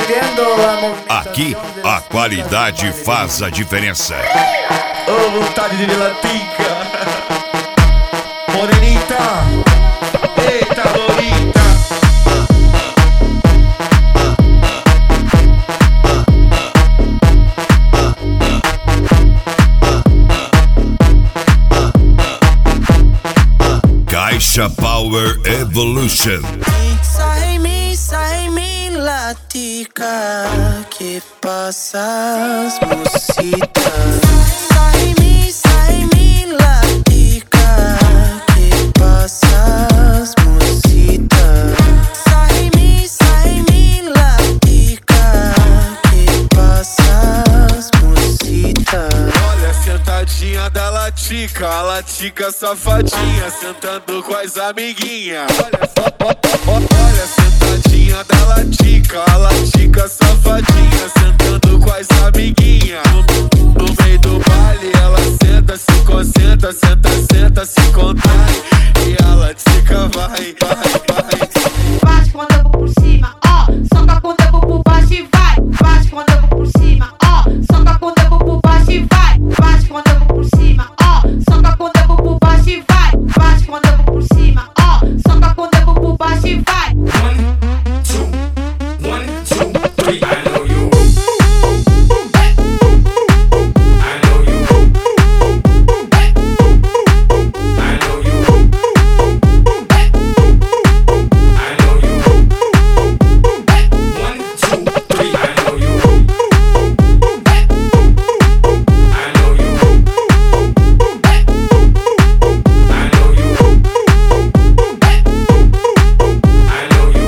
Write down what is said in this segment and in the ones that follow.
Aqui a qualidade faz a diferença. Oh, vontade de latica. Morenita, eita bonita. Caixa Power Evolution. Sai mi latica, que passas mocita. Sai mi latica, que passas mocita. Sai mi latica, que passas mocita. Olha a sentadinha da latica, a latica safadinha, sentando com as amiguinhas. Olha a sentadinha da latica, a latica safadinha, sentando com as amiguinhas. No meio do baile ela senta, se concentra, senta, se contrai. E a latica vai. Bate quando eu vou por cima, ó. Soca quando eu vou por baixo e vai. Bate quando eu vou por cima, ó. Soca quando eu vou por baixo e vai. Bate quando eu vou por cima, ó. Soca quando eu vou por baixo e vai. Bate quando eu vou por cima, ó. Soca quando eu vou por baixo e vai. 1, 2, 3. I know you. I know you. I know you. I know you. 1, 2, 3. I know you. I know you. I know you. I know you.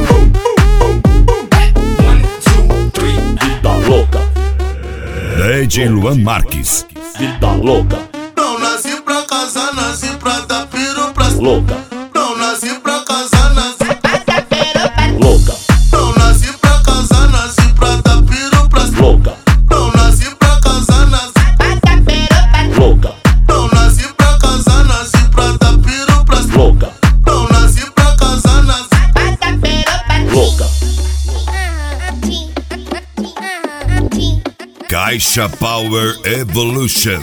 1, 2, 3. Vida louca, DJ Luan Marques. vida louca, Não nasci pra casar, nasci pra dar piro pra louca, Não nasci pra casar, nasci louca, Não nasci pra casar, nasci pra dar piro pra louca, Não nasci pra casar, nasci louca, Não nasci pra casar, nasci pra dar piro pra louca, Não nasci pra casar, nasci louca. Caixa Power Evolution.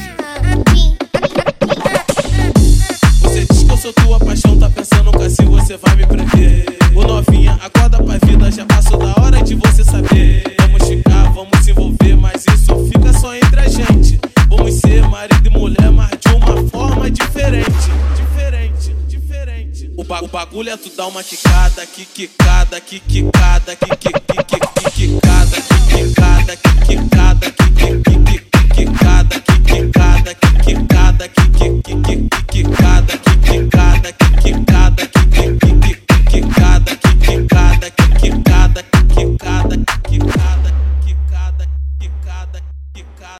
Você diz que eu sou tua paixão, tá pensando que assim você vai me prender. Ô novinha, acorda pra vida, já passou da hora de você saber. Vamos ficar, vamos se envolver, mas isso fica só entre a gente. Vamos ser marido e mulher, mas de uma forma diferente. O bagulho é tu dar uma quicada, quicada, quicada, quicada.